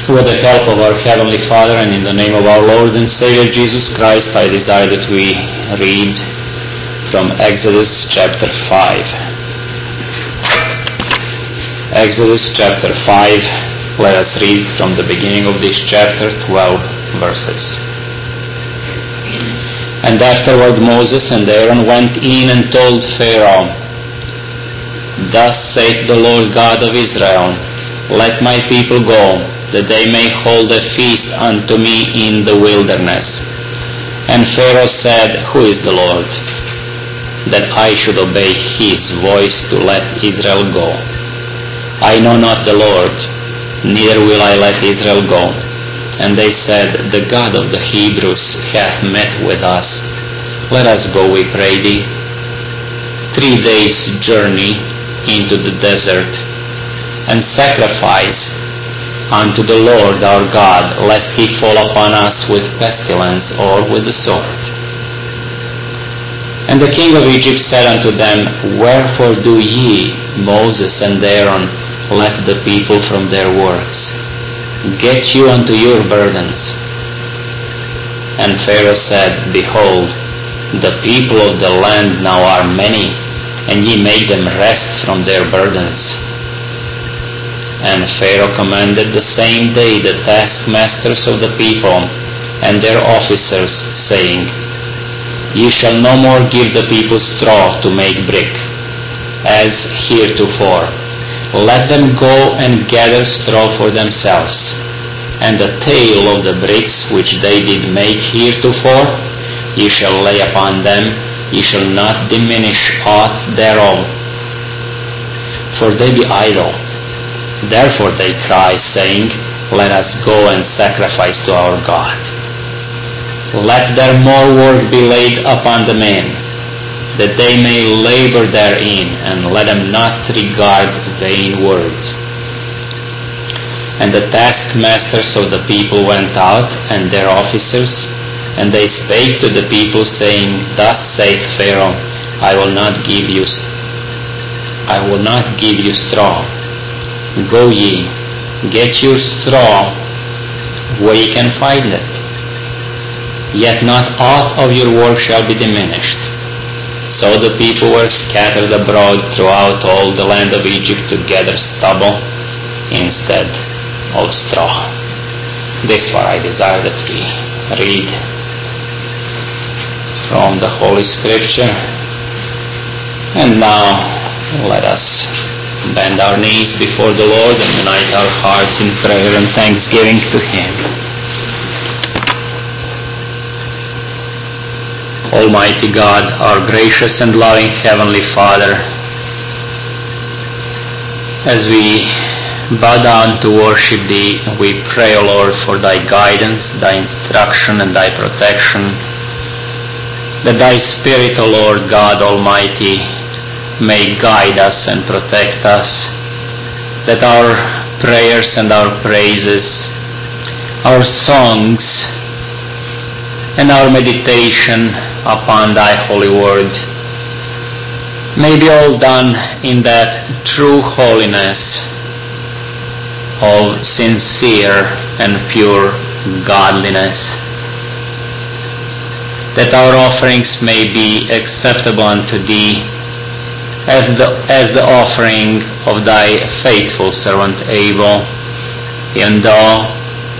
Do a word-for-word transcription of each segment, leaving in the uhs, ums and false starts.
With the help of our Heavenly Father and in the name of our Lord and Savior Jesus Christ, I desire that we read from Exodus chapter five. Exodus chapter five, let us read from the beginning of this chapter, twelve verses. And afterward Moses and Aaron went in and told Pharaoh, Thus saith the Lord God of Israel, Let my people go, that they may hold a feast unto me in the wilderness. And Pharaoh said, Who is the Lord, that I should obey his voice to let Israel go? I know not the Lord, neither will I let Israel go. And they said, The God of the Hebrews hath met with us. Let us go, we pray thee, three days' journey into the desert, and sacrifice unto the Lord our God, lest he fall upon us with pestilence or with the sword. And the king of Egypt said unto them, Wherefore do ye, Moses and Aaron, let the people from their works? Get you unto your burdens. And Pharaoh said, Behold, the people of the land now are many, and ye make them rest from their burdens. And Pharaoh commanded the same day the taskmasters of the people and their officers, saying, Ye shall no more give the people straw to make brick, as heretofore. Let them go and gather straw for themselves, and the tale of the bricks which they did make heretofore ye shall lay upon them, ye shall not diminish aught thereof. For they be idle. Therefore they cry, saying, Let us go and sacrifice to our God. Let their more work be laid upon the men, that they may labor therein, and let them not regard vain words. And the taskmasters of the people went out, and their officers, and they spake to the people, saying, Thus saith Pharaoh, I will not give you, I will not give you straw. Go ye, get your straw where ye can find it. Yet not aught of your work shall be diminished. So the people were scattered abroad throughout all the land of Egypt to gather stubble instead of straw. This far I desire that we read from the Holy Scripture. And now let us bend our knees before the Lord and unite our hearts in prayer and thanksgiving to Him. Almighty God, our gracious and loving Heavenly Father, as we bow down to worship Thee, we pray, O Lord, for Thy guidance, Thy instruction, and Thy protection, that Thy Spirit, O Lord God Almighty, may guide us and protect us, that our prayers and our praises, our songs, and our meditation upon Thy holy word may be all done in that true holiness of sincere and pure godliness, that our offerings may be acceptable unto Thee as the, as the offering of Thy faithful servant Abel, even though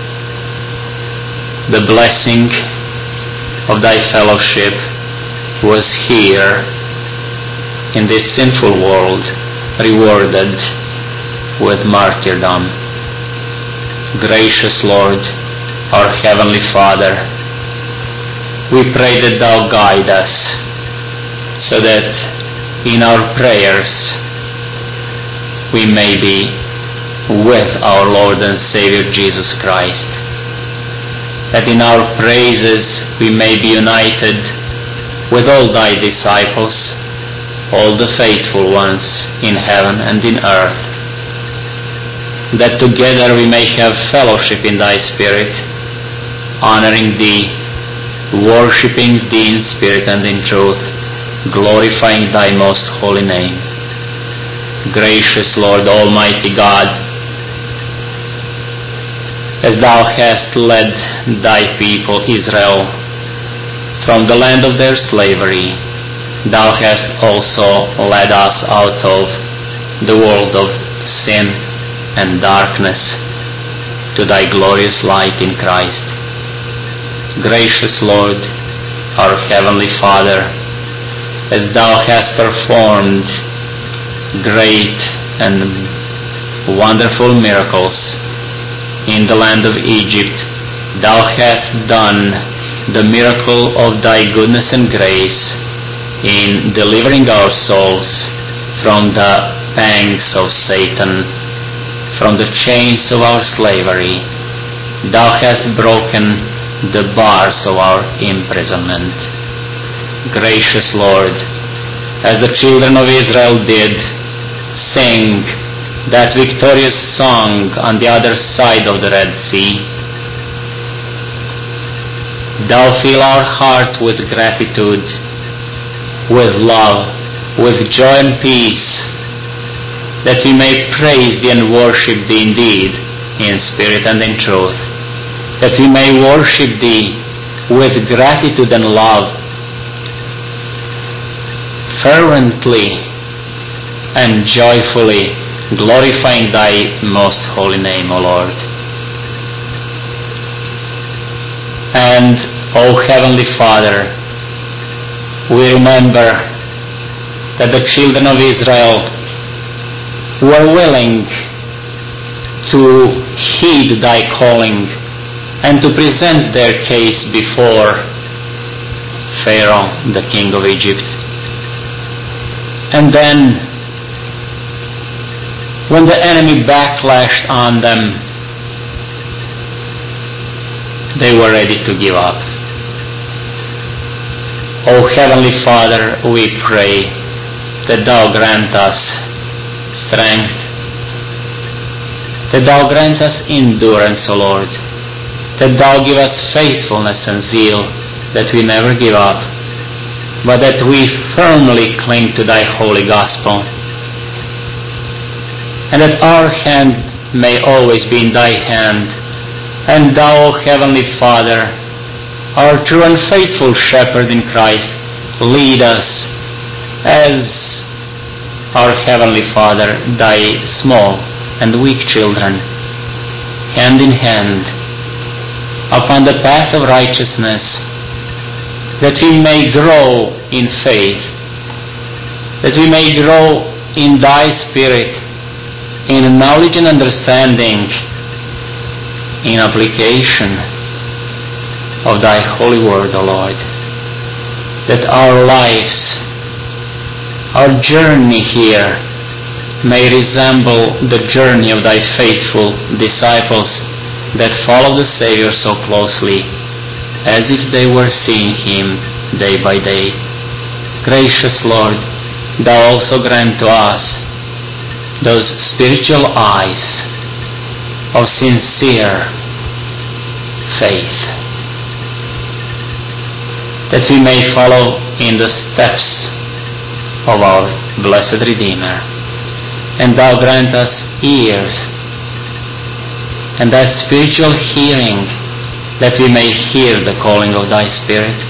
the blessing of Thy fellowship was here in this sinful world rewarded with martyrdom. Gracious Lord, our Heavenly Father, we pray that Thou guide us, so that in our prayers we may be with our Lord and Savior Jesus Christ, that in our praises we may be united with all Thy disciples, all the faithful ones in heaven and in earth, that together we may have fellowship in Thy Spirit, honoring Thee, worshipping Thee in spirit and in truth, glorifying Thy most holy name. Gracious Lord, Almighty God, as thou hast led thy people Israel from the land of their slavery, thou hast also led us out of the world of sin and darkness to thy glorious light in Christ. Gracious Lord, our Heavenly Father, as thou hast performed great and wonderful miracles in the land of Egypt, thou hast done the miracle of thy goodness and grace in delivering our souls from the pangs of Satan, from the chains of our slavery. Thou hast broken the bars of our imprisonment. Gracious Lord, as the children of Israel did sing that victorious song on the other side of the Red Sea, thou fill our hearts with gratitude, with love, with joy and peace, that we may praise thee and worship thee indeed in spirit and in truth, that we may worship thee with gratitude and love, fervently and joyfully glorifying thy most holy name, O Lord. And, O Heavenly Father, we remember that the children of Israel were willing to heed thy calling and to present their case before Pharaoh, the king of Egypt. And then, when the enemy backlashed on them, they were ready to give up. O Heavenly Father, we pray that thou grant us strength, that thou grant us endurance, O Lord, that thou give us faithfulness and zeal, that we never give up, but that we firmly cling to thy holy gospel, and that our hand may always be in thy hand, and thou, O Heavenly Father, our true and faithful shepherd in Christ, lead us as our Heavenly Father, thy small and weak children, hand in hand, upon the path of righteousness, that we may grow in faith, that we may grow in thy spirit, in knowledge and understanding, in application of thy holy word, O Lord, that our lives, our journey here, may resemble the journey of thy faithful disciples that follow the Savior so closely, as if they were seeing him day by day. Gracious Lord, thou also grant to us those spiritual eyes of sincere faith, that we may follow in the steps of our blessed Redeemer. And thou grant us ears and that spiritual hearing, that we may hear the calling of thy Spirit.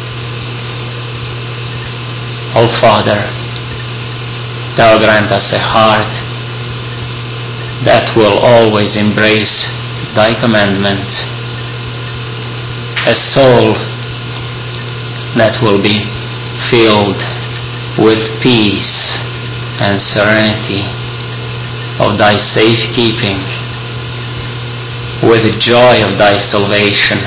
O Father, thou grant us a heart that will always embrace thy commandments, a soul that will be filled with peace and serenity of thy safekeeping, with the joy of thy salvation.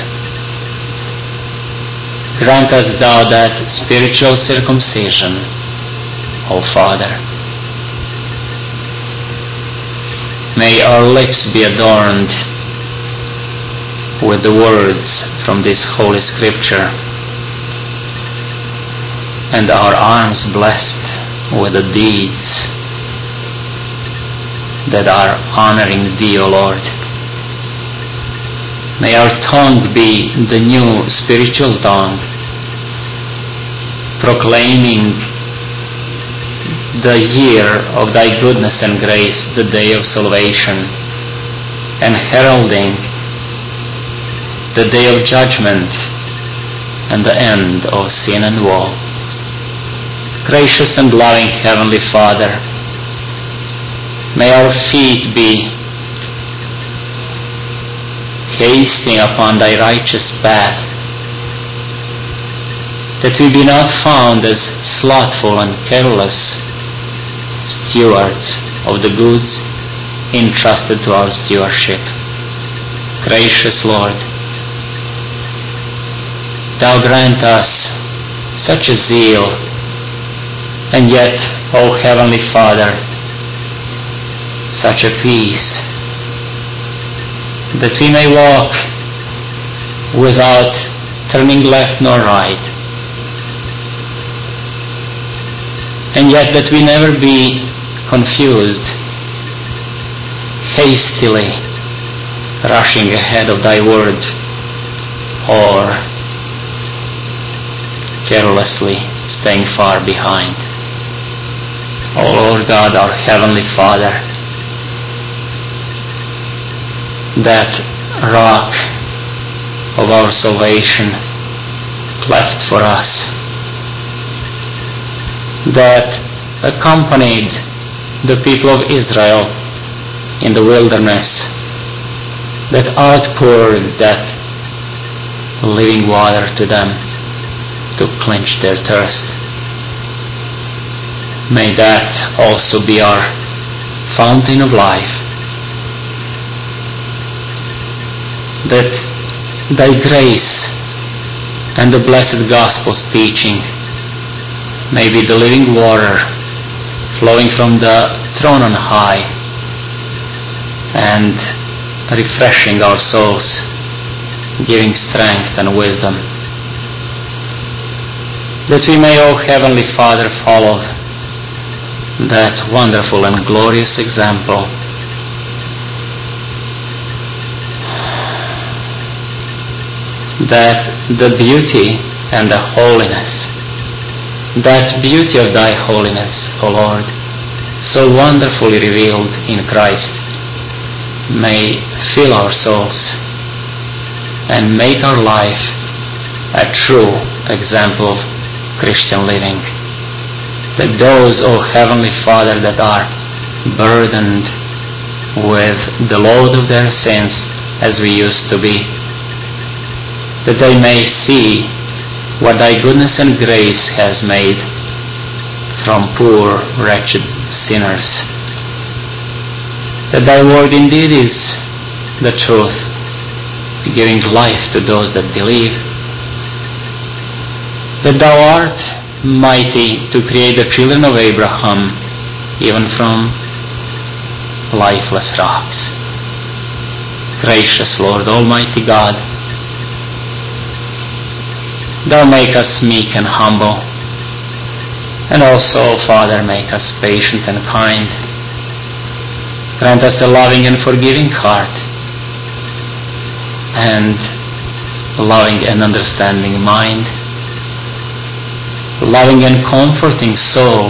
Grant us thou that spiritual circumcision, O Father. May our lips be adorned with the words from this holy scripture, and our arms blessed with the deeds that are honoring thee, O Lord. May our tongue be the new spiritual tongue, proclaiming the year of thy goodness and grace, the day of salvation, and heralding the day of judgment and the end of sin and woe. Gracious and loving Heavenly Father, may our feet be hasting upon Thy righteous path, that we be not found as slothful and careless stewards of the goods entrusted to our stewardship. Gracious Lord, Thou grant us such a zeal, and yet, O Heavenly Father, such a peace, that we may walk without turning left nor right, and yet that we never be confused, hastily rushing ahead of Thy word, or carelessly staying far behind. O Lord God, our Heavenly Father, that rock of our salvation cleft for us, that accompanied the people of Israel in the wilderness, that outpoured that living water to them to quench their thirst. May that also be our fountain of life, that Thy grace and the blessed Gospel's teaching may be the living water flowing from the throne on high and refreshing our souls, giving strength and wisdom, that we may, O Heavenly Father, follow that wonderful and glorious example that the beauty and the holiness, that beauty of Thy holiness, O Lord, so wonderfully revealed in Christ, may fill our souls and make our life a true example of Christian living. That those, O Heavenly Father, that are burdened with the load of their sins, as we used to be, that they may see what Thy goodness and grace has made from poor, wretched sinners. That Thy word indeed is the truth, giving life to those that believe. That Thou art mighty to create the children of Abraham even from lifeless rocks. Gracious Lord, Almighty God, Thou make us meek and humble, and also, Father, make us patient and kind. Grant us a loving and forgiving heart, and loving and understanding mind, loving and comforting soul,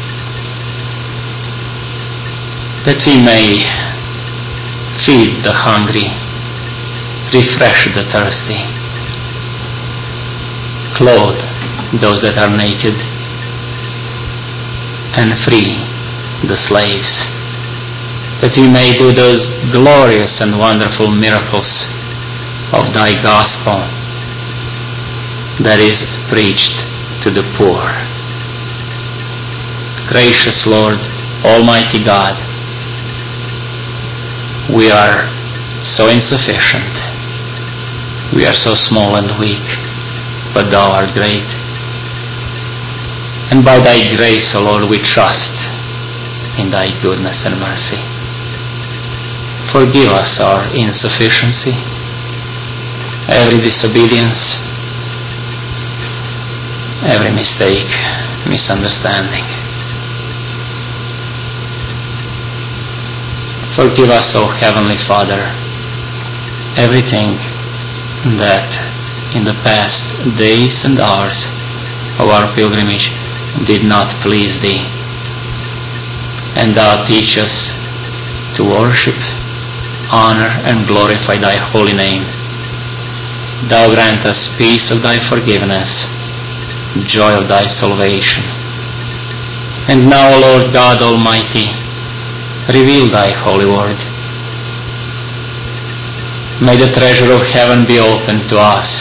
that we may feed the hungry, refresh the thirsty, clothe those that are naked, and free the slaves, that we may do those glorious and wonderful miracles of Thy gospel that is preached to the poor. Gracious Lord, Almighty God, we are so insufficient, we are so small and weak, but Thou art great. And by Thy grace, O Lord, we trust in Thy goodness and mercy. Forgive us our insufficiency, every disobedience, every mistake, misunderstanding. Forgive us, O Heavenly Father, everything that in the past days and hours of our pilgrimage did not please Thee. And Thou teach us to worship, honor, and glorify Thy holy name Thou grant us peace of thy forgiveness, joy of thy salvation. And now, Lord God Almighty, reveal thy holy word. May the treasure of heaven be opened to us.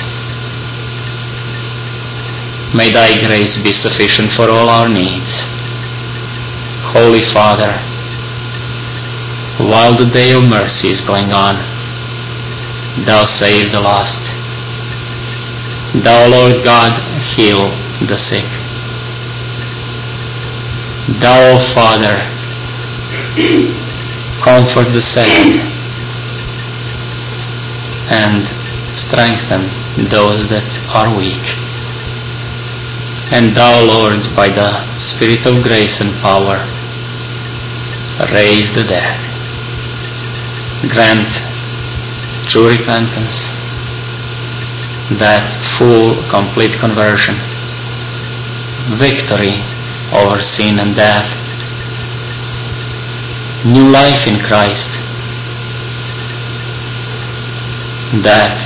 May thy grace be sufficient for all our needs. Holy Father, while the day of mercy is going on, thou save the lost. Thou, Lord God, heal the sick. Thou, O Father, comfort the sad and strengthen those that are weak. And thou, Lord, by the Spirit of grace and power, raise the dead. Grant true repentance, that full, complete conversion, victory over sin and death, new life in Christ, that,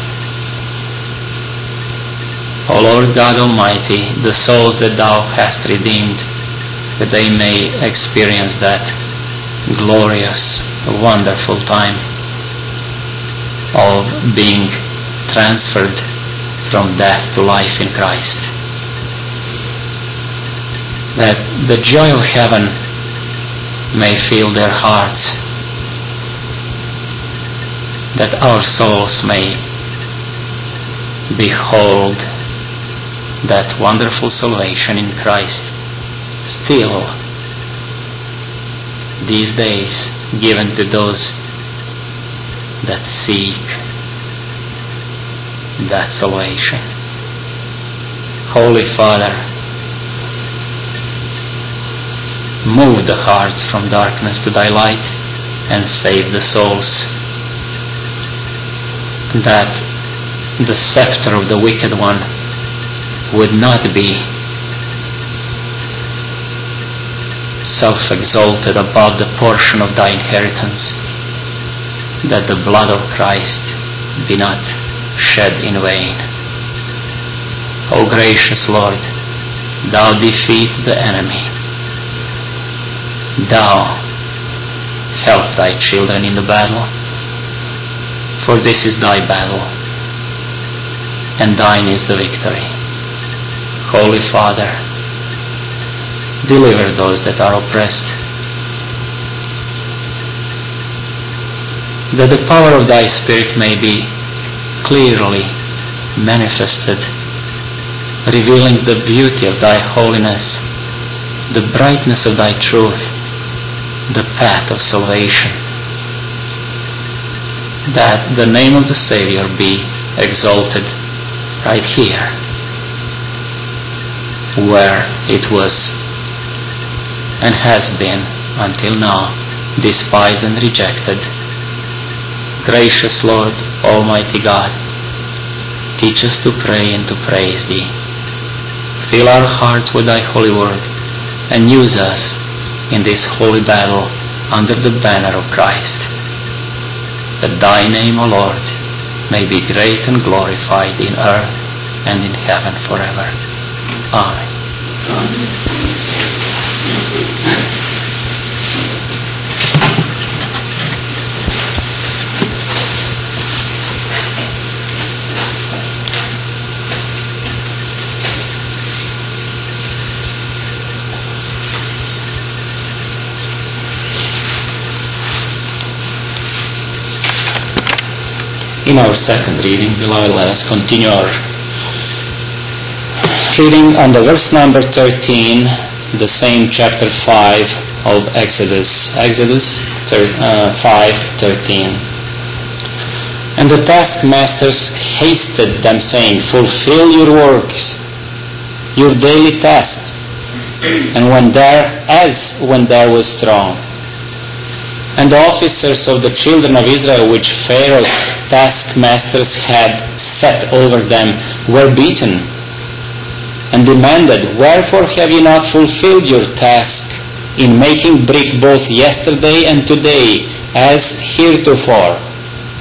O Lord God Almighty, the souls that thou hast redeemed, that they may experience that glorious, wonderful time of being transferred from death to life in Christ. That the joy of heaven may fill their hearts, that our souls may behold that wonderful salvation in Christ still these days given to those that seek that salvation. Holy Father, move the hearts from darkness to thy light and save the souls, that the scepter of the wicked one would not be self-exalted above the portion of thy inheritance, that the blood of Christ be not shed in vain. O gracious Lord, thou defeat the enemy. Thou help thy children in the battle, for this is thy battle, and thine is the victory. Holy Father, deliver those that are oppressed, that the power of thy Spirit may be clearly manifested, revealing the beauty of thy holiness, the brightness of thy truth, the path of salvation, that the name of the Savior be exalted right here, where it was and has been until now despised and rejected. Gracious Lord, Almighty God, teach us to pray and to praise Thee. Fill our hearts with Thy holy word, and use us in this holy battle under the banner of Christ, that Thy name, O Lord, may be great and glorified in earth and in heaven forever. Amen. In our second reading, beloved, let us continue our reading on the verse number thirteen, the same chapter five of Exodus. Exodus uh, five thirteen. And the taskmasters hasted them, saying, fulfill your works, your daily tasks, and when there, as when there was strong. And the officers of the children of Israel, which Pharaoh's taskmasters had set over them, were beaten, and demanded, wherefore have ye not fulfilled your task in making brick both yesterday and today, as heretofore?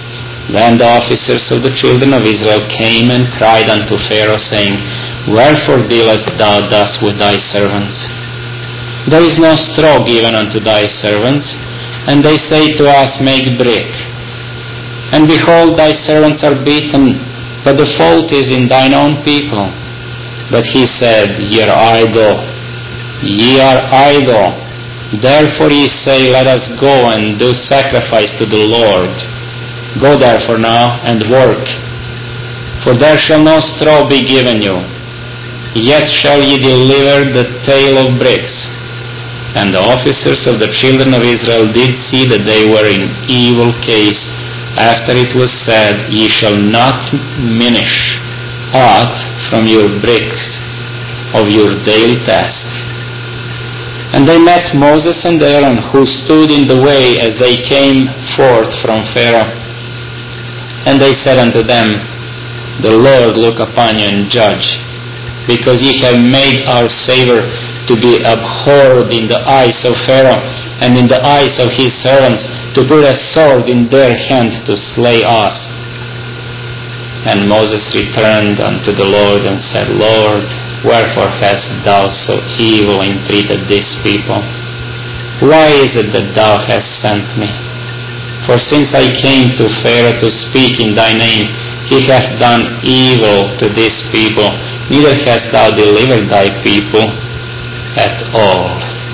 Then the officers of the children of Israel came and cried unto Pharaoh, saying, Wherefore dealest thou thus with thy servants? There is no straw given unto thy servants, and they say to us, Make brick. And behold, thy servants are beaten, but the fault is in thine own people. But he said, Ye are idle, ye are idle. Therefore ye say, Let us go and do sacrifice to the Lord. Go therefore now and work, for there shall no straw be given you, yet shall ye deliver the tale of bricks. And the officers of the children of Israel did see that they were in evil case, after it was said, Ye shall not minish aught from your bricks of your daily task. And they met Moses and Aaron, who stood in the way as they came forth from Pharaoh. And they said unto them, The Lord look upon you and judge, because ye have made our Saviour to be abhorred in the eyes of Pharaoh, and in the eyes of his servants, to put a sword in their hand to slay us. And Moses returned unto the Lord and said, Lord, wherefore hast thou so evil entreated this people? Why is it that thou hast sent me? For since I came to Pharaoh to speak in thy name, he hath done evil to this people, neither hast thou delivered thy people at all.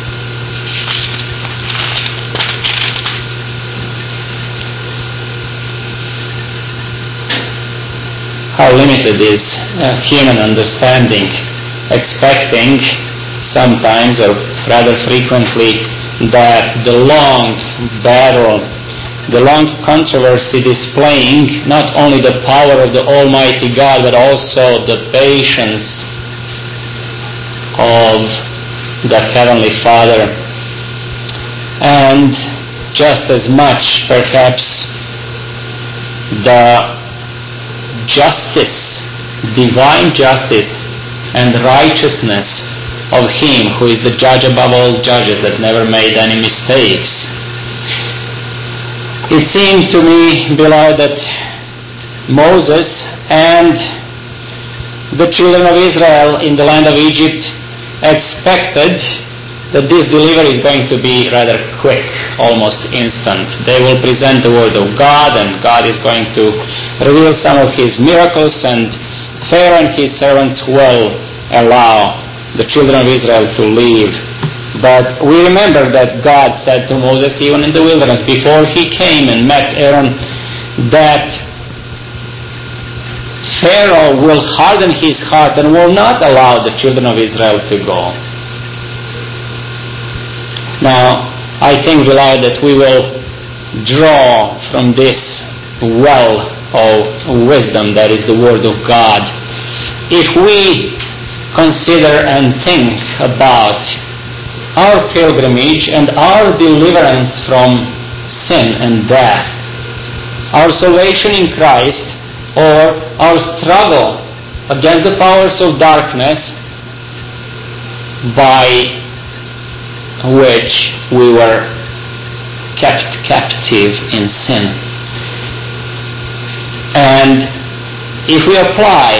How limited is uh, human understanding, expecting sometimes or rather frequently that the long battle, the long controversy displaying not only the power of the Almighty God but also the patience of the Heavenly Father, and just as much perhaps the justice, divine justice and righteousness of Him who is the judge above all judges, that never made any mistakes. It seemed to me, beloved, that Moses and the children of Israel in the land of Egypt expected that this delivery is going to be rather quick, almost instant. They will present the word of God, and God is going to reveal some of His miracles, and Pharaoh and his servants will allow the children of Israel to leave. But we remember that God said to Moses, even in the wilderness, before he came and met Aaron, that Pharaoh will harden his heart and will not allow the children of Israel to go. Now, I think, beloved, that we will draw from this well of wisdom that is the Word of God, if we consider and think about our pilgrimage and our deliverance from sin and death, our salvation in Christ, or our struggle against the powers of darkness by which we were kept captive in sin. And if we apply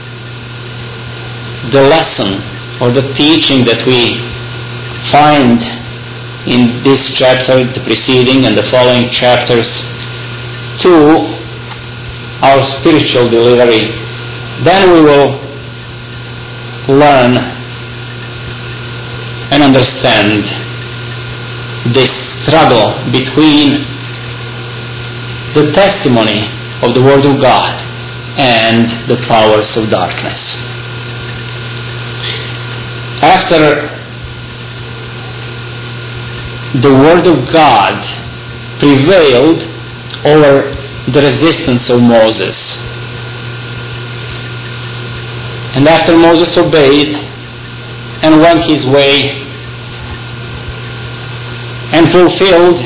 the lesson or the teaching that we find in this chapter, the preceding and the following chapters, to our spiritual delivery, then we will learn and understand this struggle between the testimony of the Word of God and the powers of darkness. After the Word of God prevailed over the resistance of Moses, and after Moses obeyed and went his way and fulfilled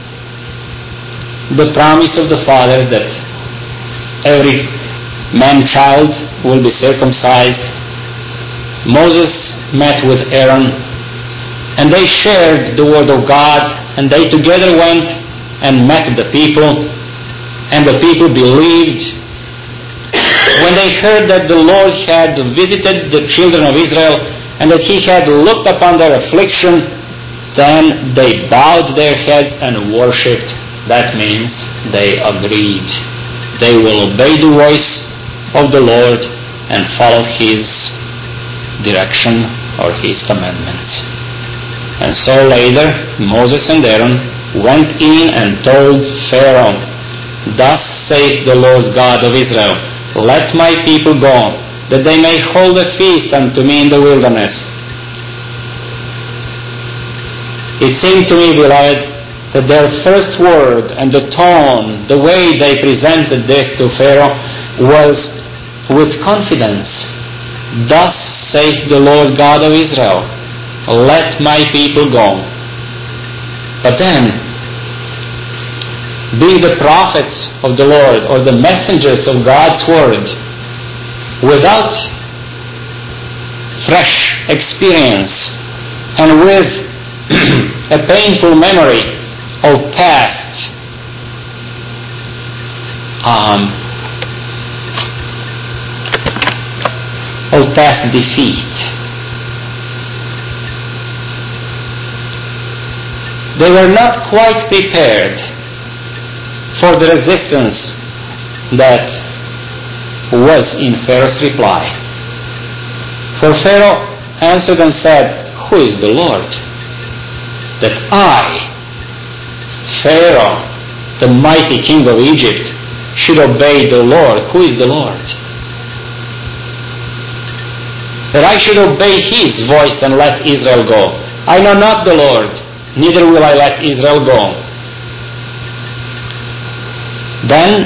the promise of the fathers that every man-child will be circumcised, Moses met with Aaron, and they shared the Word of God, and they together went and met the people, And the people believed. When they heard that the Lord had visited the children of Israel and that He had looked upon their affliction, then they bowed their heads and worshipped. That means they agreed. They will obey the voice of the Lord and follow His direction or His commandments. And so later, Moses and Aaron went in and told Pharaoh, "Thus saith the Lord God of Israel, let my people go, that they may hold a feast unto me in the wilderness." It seemed to me, beloved, that their first word and the tone, the way they presented this to Pharaoh, was with confidence. "Thus saith the Lord God of Israel, let my people go." But then, being the prophets of the Lord or the messengers of God's word, without fresh experience and with a painful memory of past um, of past defeat, they were not quite prepared for the resistance that was in Pharaoh's reply. For Pharaoh answered and said, "Who is the Lord, that I, Pharaoh, the mighty king of Egypt, should obey the Lord? Who is the Lord? That I should obey His voice and let Israel go. I know not the Lord, neither will I let Israel go." Then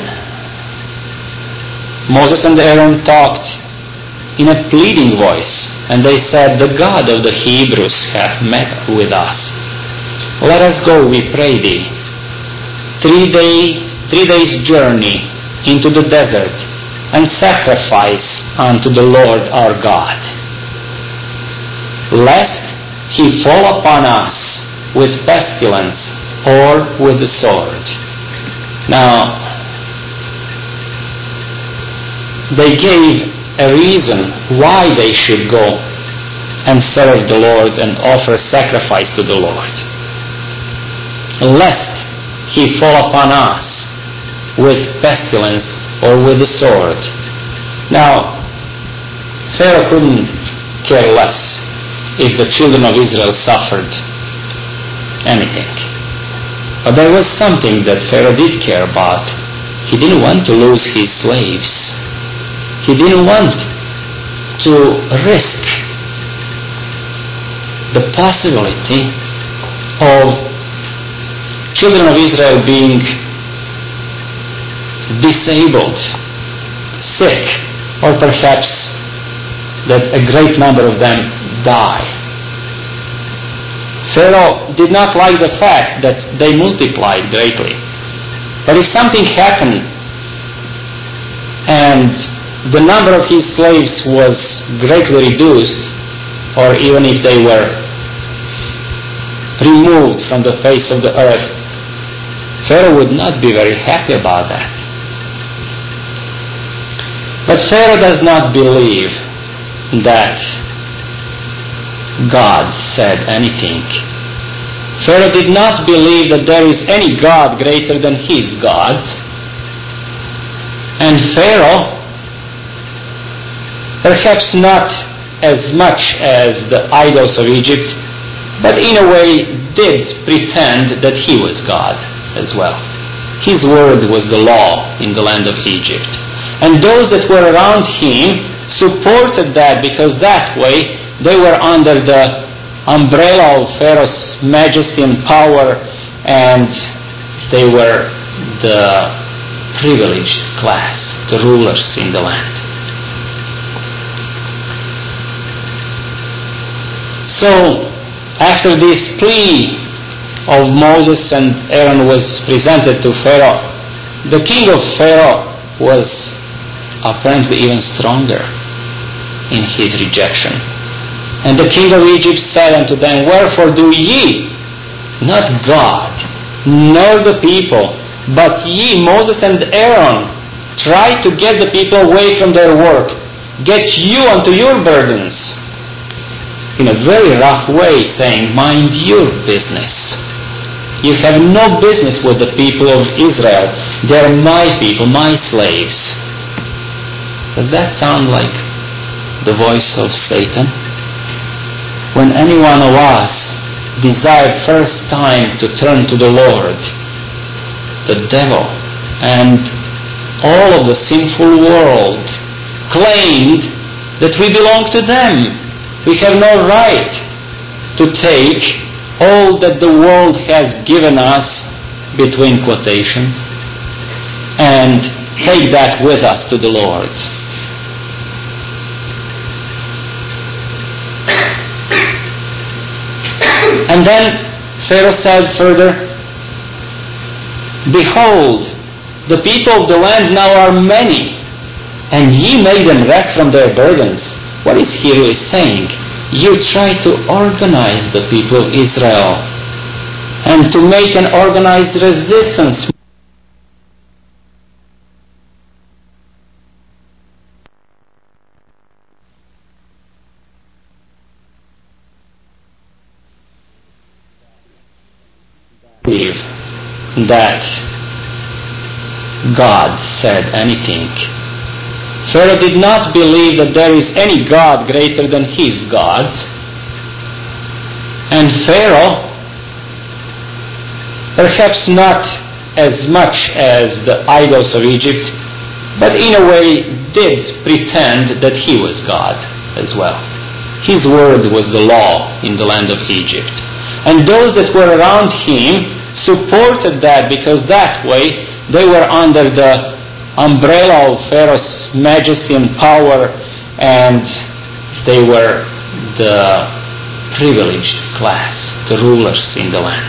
Moses and Aaron talked in a pleading voice, and they said, "The God of the Hebrews hath met with us. Let us go, we pray thee, three, day, three days' journey into the desert, and sacrifice unto the Lord our God, lest He fall upon us with pestilence or with the sword." Now, they gave a reason why they should go and serve the Lord and offer sacrifice to the Lord. "Lest He fall upon us with pestilence or with the sword." Now, Pharaoh couldn't care less if the children of Israel suffered anything. But there was something that Pharaoh did care about. He didn't want to lose his slaves. He didn't want to risk the possibility of children of Israel being disabled, sick, or perhaps that a great number of them die. Pharaoh did not like the fact that they multiplied greatly. But if something happened and the number of his slaves was greatly reduced, or even if they were removed from the face of the earth, Pharaoh would not be very happy about that. But Pharaoh does not believe that God said anything. Pharaoh did not believe that there is any God greater than his God. And Pharaoh, perhaps not as much as the idols of Egypt, but in a way did pretend that he was God as well. His word was the law in the land of Egypt. And those that were around him supported that, because that way they were under the umbrella of Pharaoh's majesty and power, and they were the privileged class, the rulers in the land. So, after this plea of Moses and Aaron was presented to Pharaoh, the king of Pharaoh was apparently even stronger in his rejection. And the king of Egypt said unto them, Wherefore do ye, not God, nor the people, But ye, Moses and Aaron, try to get the people away from their work. Get you unto your burdens. In a very rough way, saying, mind your business. You have no business with the people of Israel. They're my people, my slaves. Does that sound like the voice of Satan? When any one of us desired first time to turn to the Lord, the devil and all of the sinful world claimed that we belong to them. We have no right to take all that the world has given us, between quotations, and take that with us to the Lord. And then Pharaoh said further, behold, the people of the land now are many, and ye made them rest from their burdens. What is he really saying? You try to organize the people of Israel and to make an organized resistance. Believe that God said anything. Pharaoh did not believe that there is any God greater than his gods. And Pharaoh, perhaps not as much as the idols of Egypt, but in a way did pretend that he was God as well. His word was the law in the land of Egypt. And those that were around him supported that, because that way they were under the umbrella of Pharaoh's majesty and power, and they were the privileged class, the rulers in the land.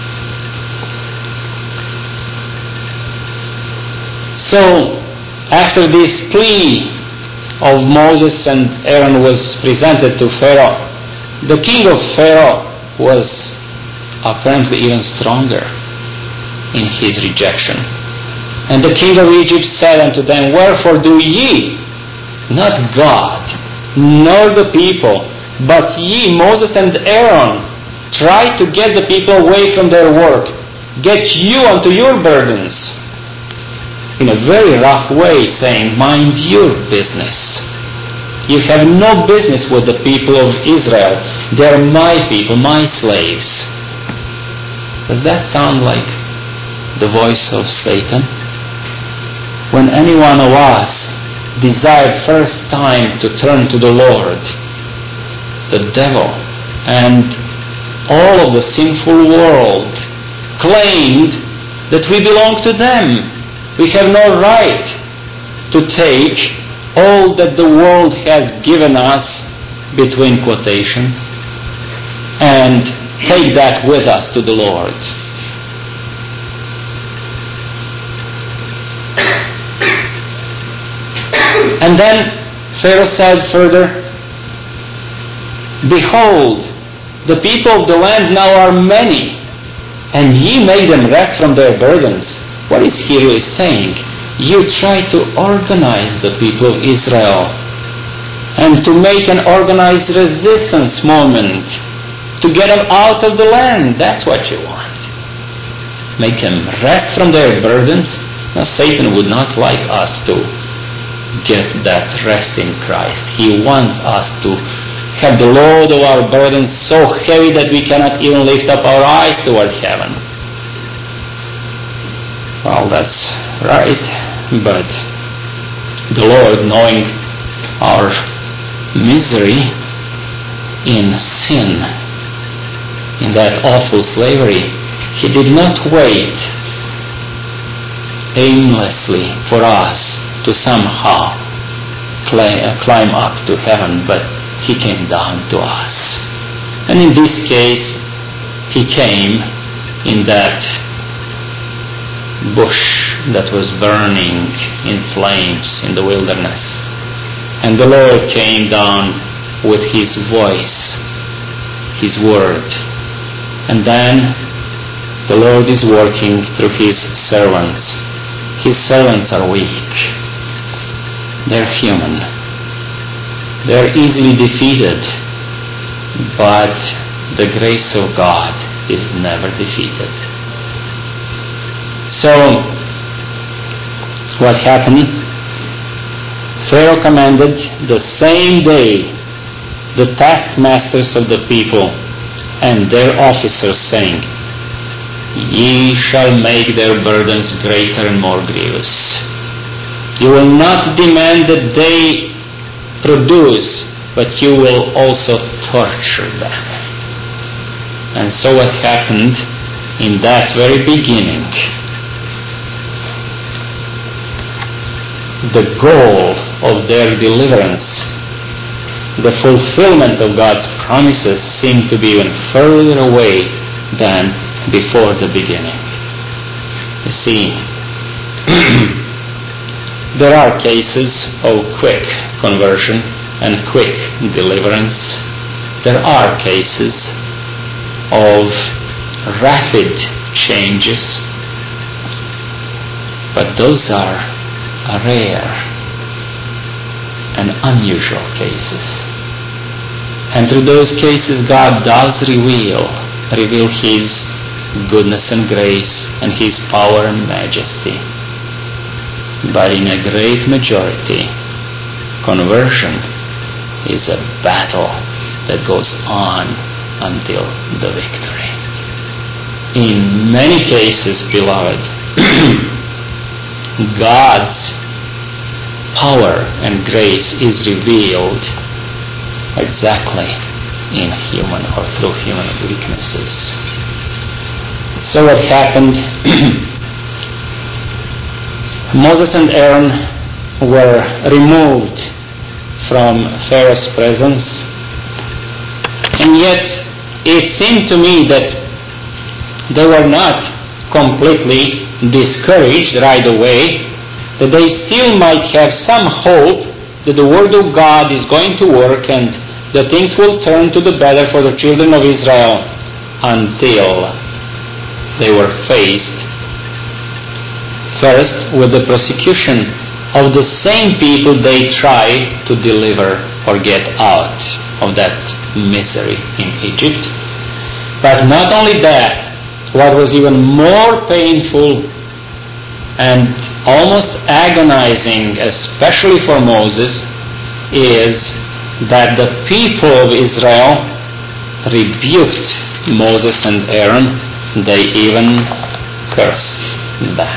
So, after this plea of Moses and Aaron was presented to Pharaoh, the king of Pharaoh was apparently even stronger in his rejection. And the king of Egypt said unto them, wherefore do ye, not God, nor the people, but ye, Moses and Aaron, try to get the people away from their work? Get you unto your burdens. In a very rough way, saying, mind your business. You have no business with the people of Israel. They're my people, my slaves. Does that sound like the voice of Satan? When any one of us desired first time to turn to the Lord, the devil and all of the sinful world claimed that we belong to them. We have no right to take all that the world has given us, between quotations, and take that with us to the Lord. And then Pharaoh said further, behold, the people of the land now are many, and ye made them rest from their burdens. What is he really saying? You try to organize the people of Israel and to make an organized resistance movement to get them out of the land. That's what you want. Make them rest from their burdens. Now, Satan would not like us to get that rest in Christ. He wants us to have the load of our burdens so heavy that we cannot even lift up our eyes toward heaven. Well, that's right, but the Lord, knowing our misery in sin, in that awful slavery, He did not wait aimlessly for us to somehow climb up to heaven, but He came down to us. And in this case, He came in that bush that was burning in flames in the wilderness. And the Lord came down with His voice, His word. And then The Lord is working through His servants. His servants are weak. They're human. They're easily defeated. But the grace of God is never defeated. So, what happened? Pharaoh commanded the same day the taskmasters of the people and their officers, saying, Ye shall make their burdens greater and more grievous. You will not demand that they produce, but you will also torture them. And so what happened in that very beginning? The goal of their deliverance, the fulfillment of God's promises, seemed to be even further away than before the beginning. You see, there are cases of quick conversion and quick deliverance. There are cases of rapid changes, but those are rare and unusual cases. And through those cases, God does reveal, reveal His goodness and grace and His power and majesty. But in a great majority, conversion is a battle that goes on until the victory. In many cases, beloved, God's power and grace is revealed exactly in human or through human weaknesses. So what happened? Moses and Aaron were removed from Pharaoh's presence, and yet it seemed to me that they were not completely discouraged right away, that they still might have some hope that the Word of God is going to work and that things will turn to the better for the children of Israel, until they were faced first with the persecution of the same people they tried to deliver or get out of that misery in Egypt. But not only that, what was even more painful and almost agonizing, especially for Moses, is that the people of Israel rebuked Moses and Aaron. They even cursed them.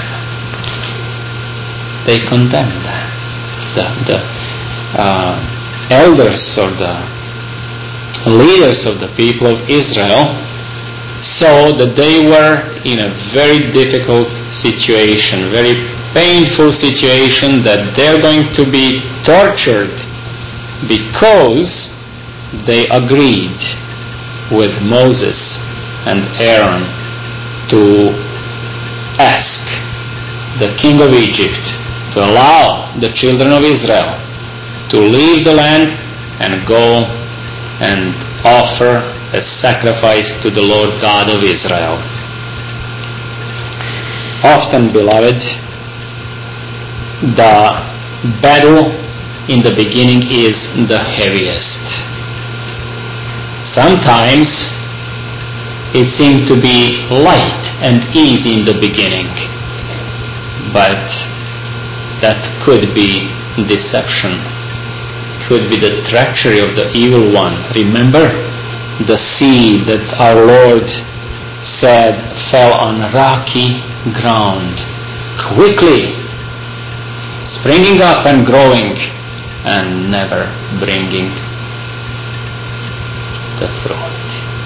They condemned them. The, the uh, elders or the leaders of the people of Israel saw that they were in a very difficult situation, very painful situation, that they're going to be tortured because they agreed with Moses and Aaron to ask the king of Egypt to allow the children of Israel to leave the land and go and offer a sacrifice to the Lord God of Israel. Often, beloved, the battle in the beginning is the heaviest. Sometimes it seems to be light and easy in the beginning, but that could be deception, could be the treachery of the evil one. Remember the seed that our Lord said fell on rocky ground, quickly springing up and growing and never bringing the fruit.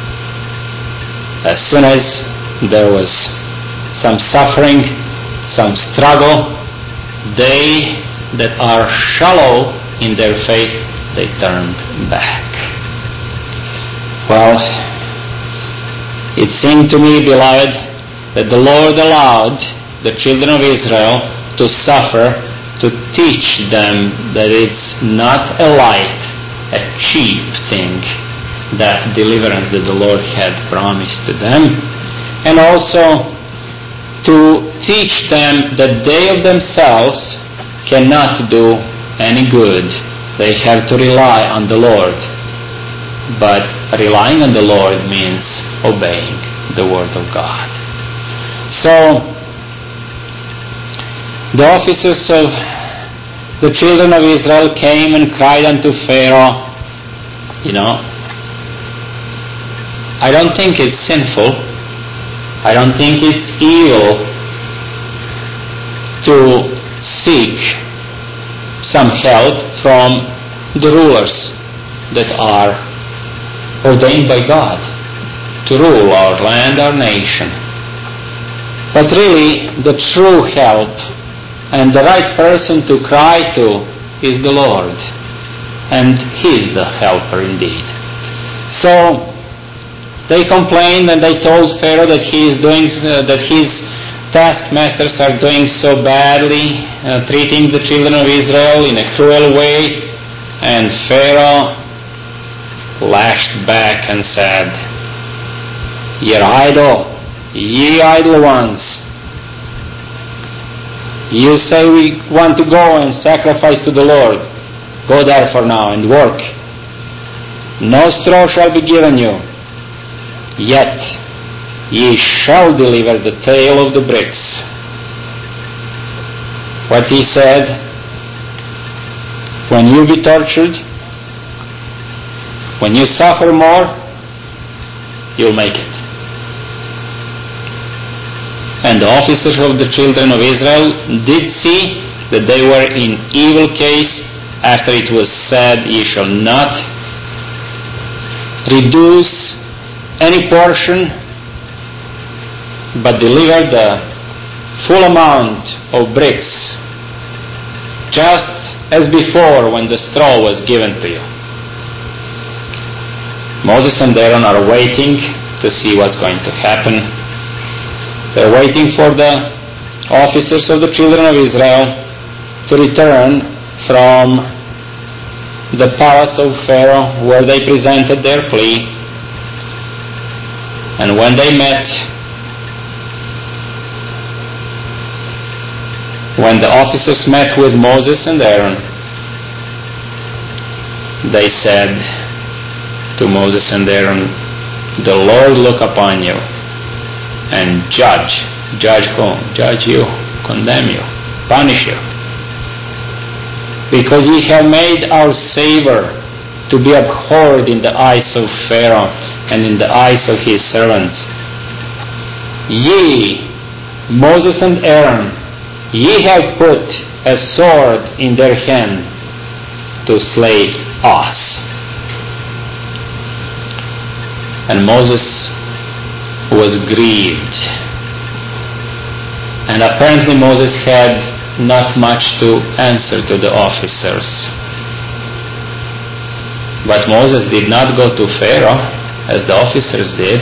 As soon as there was some suffering, some struggle, they that are shallow in their faith, they turned back. Well, it seemed to me, beloved, that the Lord allowed the children of Israel to suffer to teach them that it's not a light, a cheap thing, that deliverance that the Lord had promised to them. and also to teach them that they of themselves cannot do any good. They have to rely on the Lord. But relying on the Lord means obeying the Word of God. So, the officers of the children of Israel came and cried unto Pharaoh, you know, I don't think it's sinful, I don't think it's evil to seek some help from the rulers that are ordained by God to rule our land, our nation. But really, the true help and the right person to cry to is the Lord. And He is the helper indeed. So, they complained and they told Pharaoh that he is doing, uh, that his taskmasters are doing so badly, uh, treating the children of Israel in a cruel way. And Pharaoh lashed back and said, Ye idle, ye idle ones, you say we want to go and sacrifice to the Lord. Go therefore now and work. No straw shall be given you, yet ye shall deliver the tale of the bricks. What he said, when you be tortured, when you suffer more, you'll make it. And the officers of the children of Israel did see that they were in evil case after it was said, Ye shall not reduce any portion, but deliver the full amount of bricks, just as before when the straw was given to you. Moses and Aaron are waiting to see what's going to happen. They're waiting for the officers of the children of Israel to return from the palace of Pharaoh where they presented their plea. And when they met, when the officers met with Moses and Aaron, they said to Moses and Aaron, The Lord look upon you and judge. Judge whom? Judge you, condemn you, punish you. Because ye have made our Savior to be abhorred in the eyes of Pharaoh and in the eyes of his servants. Ye, Moses and Aaron, ye have put a sword in their hand to slay us. And Moses was grieved. And apparently Moses had not much to answer to the officers. But Moses did not go to Pharaoh as the officers did.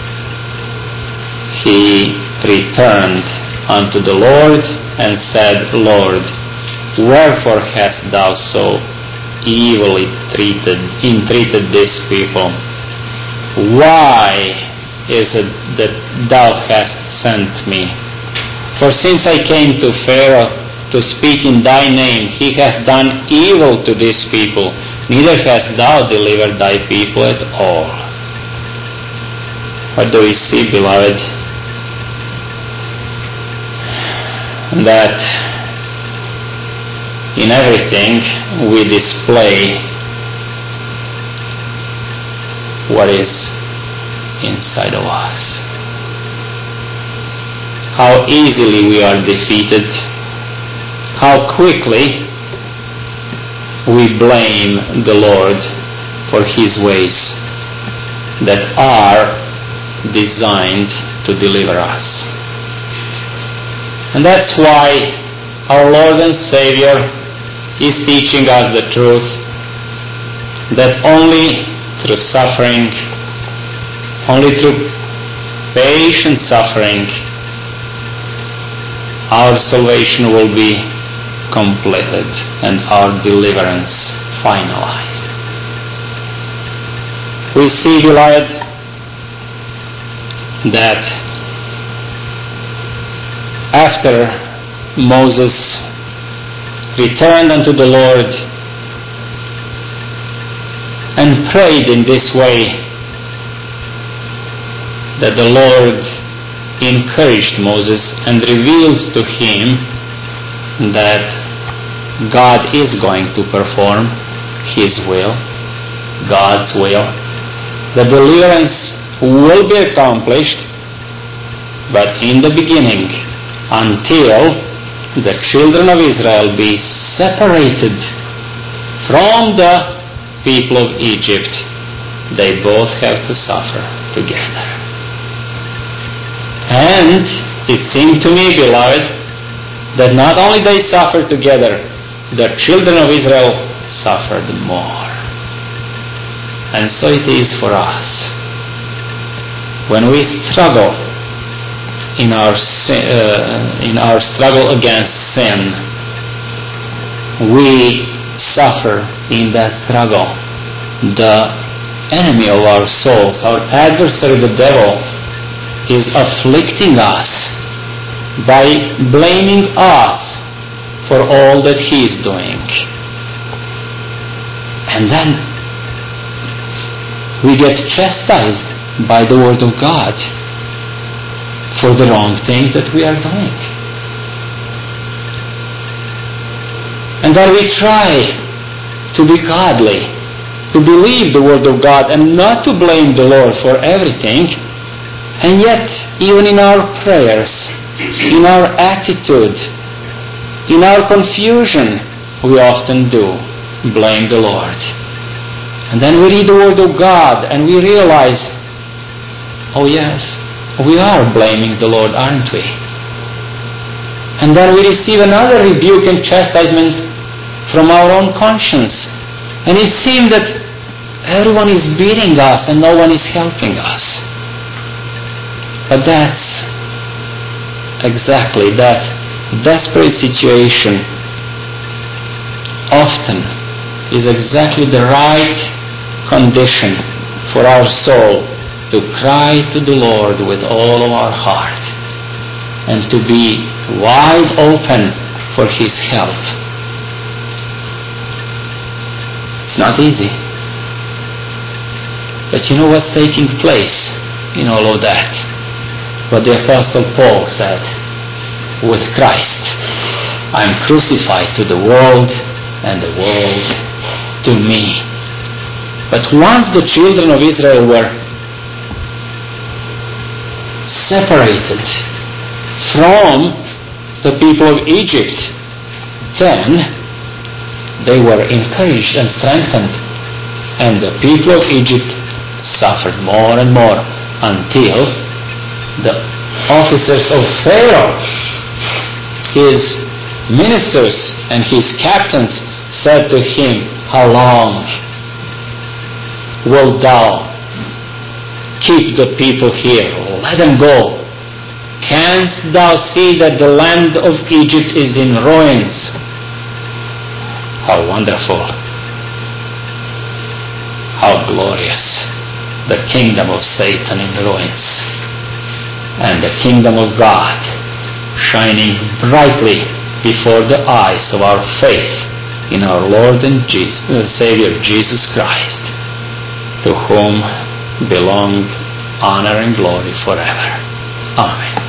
He returned unto the Lord and said, Lord, wherefore hast thou so evilly treated, entreated these people? Why is it that thou hast sent me? For since I came to Pharaoh to speak in thy name, he hath done evil to these people, neither hast thou delivered thy people at all. What do we see, beloved? That in everything we display what is inside of us. How easily we are defeated, how quickly we blame the Lord for His ways that are designed to deliver us. And that's why our Lord and Savior is teaching us the truth, that only through suffering, only through patient suffering, our salvation will be completed and our deliverance finalized. We see, beloved, that after Moses returned unto the Lord and prayed in this way, that the Lord encouraged Moses and revealed to him that God is going to perform His will, God's will. The deliverance will be accomplished, but in the beginning, until the children of Israel be separated from the people of Egypt, they both have to suffer together. And it seemed to me, beloved, that not only they suffered together, the children of Israel suffered more. And so it is for us. When we struggle in our sin, uh, in our struggle against sin, we suffer in that struggle. The enemy of our souls, our adversary, the devil, is afflicting us by blaming us for all that he is doing. And then we get chastised by the Word of God for the wrong things that we are doing. And then we try to be godly, to believe the Word of God and not to blame the Lord for everything. And yet, even in our prayers, in our attitude, in our confusion, we often do blame the Lord. And then we read the Word of God and we realize, oh yes, we are blaming the Lord, aren't we? And then we receive another rebuke and chastisement from our own conscience. And it seems that everyone is beating us and no one is helping us. But that's exactly that desperate situation often is exactly the right condition for our soul to cry to the Lord with all of our heart and to be wide open for His help. It's not easy. But you know what's taking place in all of that? What the Apostle Paul said, with Christ, I'm crucified to the world and the world to me. But once the children of Israel were separated from the people of Egypt, then they were encouraged and strengthened, and the people of Egypt suffered more and more until the officers of Pharaoh, his ministers and his captains, said to him, how long wilt thou keep the people here? Let them go. Canst thou see that the land of Egypt is in ruins? How wonderful. How glorious. The kingdom of Satan in ruins, and the kingdom of God shining brightly before the eyes of our faith in our Lord and Jesus, uh, Savior Jesus Christ, to whom belong honor and glory forever. Amen.